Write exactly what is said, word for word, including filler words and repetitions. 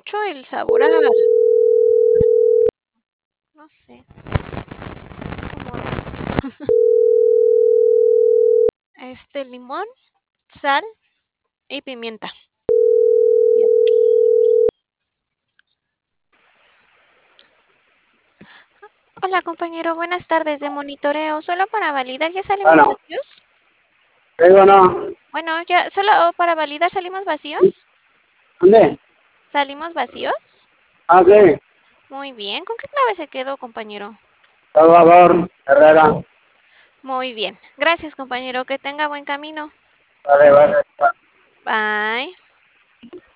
mucho el sabor a no sé, como este, limón, sal y pimienta. Hola, compañero, buenas tardes de monitoreo. Solo para validar, ¿ya salimos Bueno, vacíos? digo no. Bueno, ya, solo para validar, ¿salimos vacíos? ¿Dónde? ¿Salimos vacíos? Ah, sí. Muy bien. ¿Con qué clave se quedó, compañero? Salvador Herrera. Muy bien. Gracias, compañero. Que tenga buen camino. Vale, vale. Bye.